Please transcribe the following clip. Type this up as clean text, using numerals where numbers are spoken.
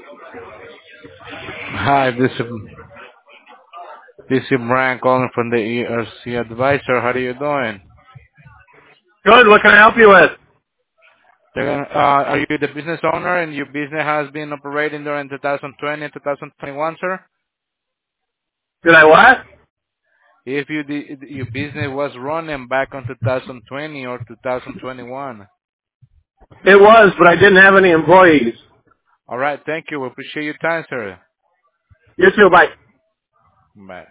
Hi, this is Brian calling from the ERC Advisor. How are you doing? Good. What can I help you with? Are you the business owner and your business has been operating during 2020 and 2021, sir? Did I what? If your business was running back on 2020 or 2021. It was, but I didn't have any employees. All right, thank you. We appreciate your time, sir. You too. Bye. Bye.